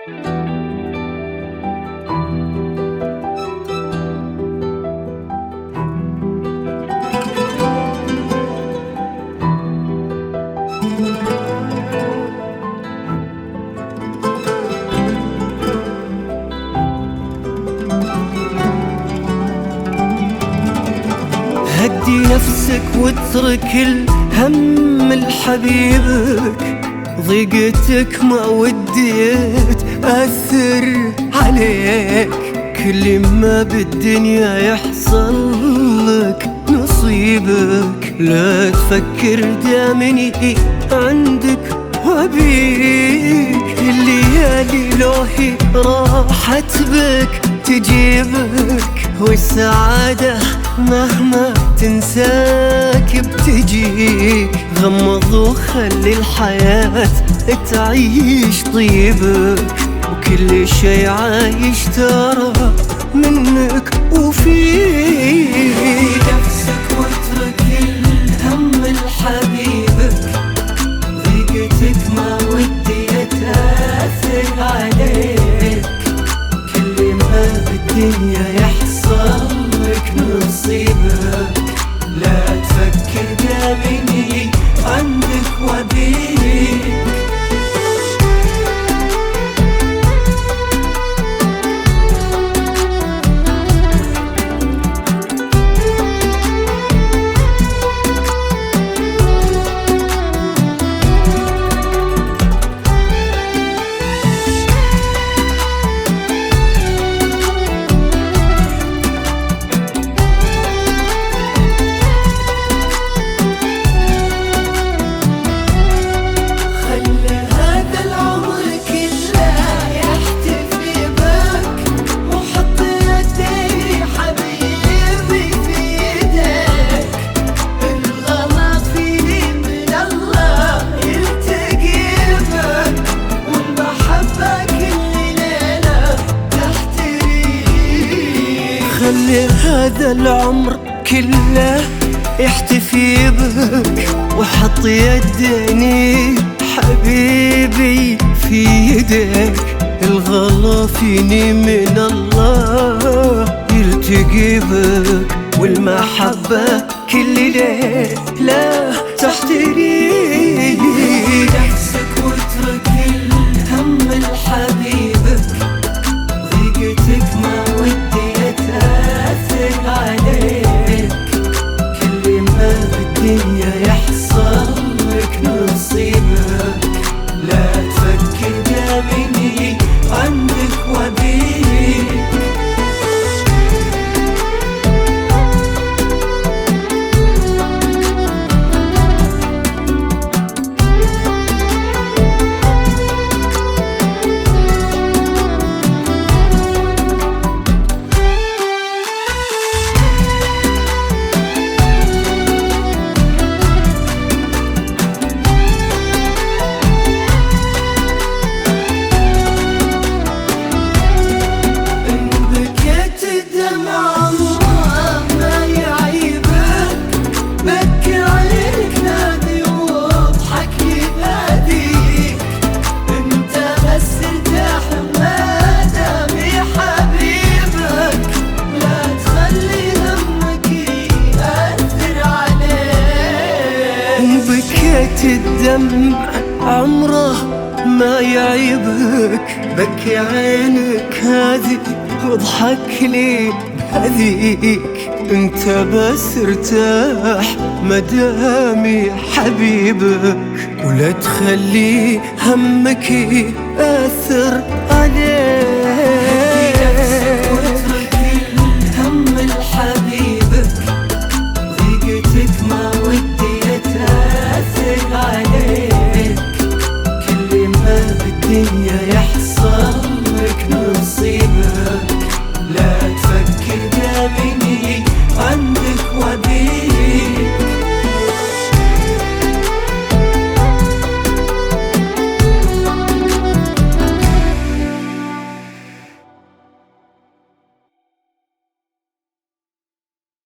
هدي نفسك واترك الهم لحبيبك، ضيقتك ما وديت أثر عليك، كل ما بالدنيا يحصل لك نصيبك، لا تفكر دامني عندك وبيك، الليالي لوهي راحت بك تجيبك، والسعادة مهما تنساك بتجيك، غمض وخلي الحياة تعيش طيبك، وكل شي عايش ترى منك وفيك، نفسك واترك الهم لحبيبك، ضيقتك ما ودي تأثر عليك، كل ما بالدنيا يحصل لك نصيبك، لا تفكر دامني عندك وبيك. خلي هذا العمر كله يحتفي بك، وحط يدني حبيبي في يدك، الغلا فيني من الله يلتقي بك، والمحبة كل ليلة تحتريك، نفسك واترك الهم لحبيبك، ضيقتك ما ودي تأثر عليك، كل ما بالدنيا يحصل لك نصيبك، لا تفكر دامني عندك وبيك. بكيت الدمع عمره ما يعيبك، بكي عينك هذه واضحك لي هذيك، انت بس ارتاح مدامي حبيبك، ولا تخلي همك يأثر عليك.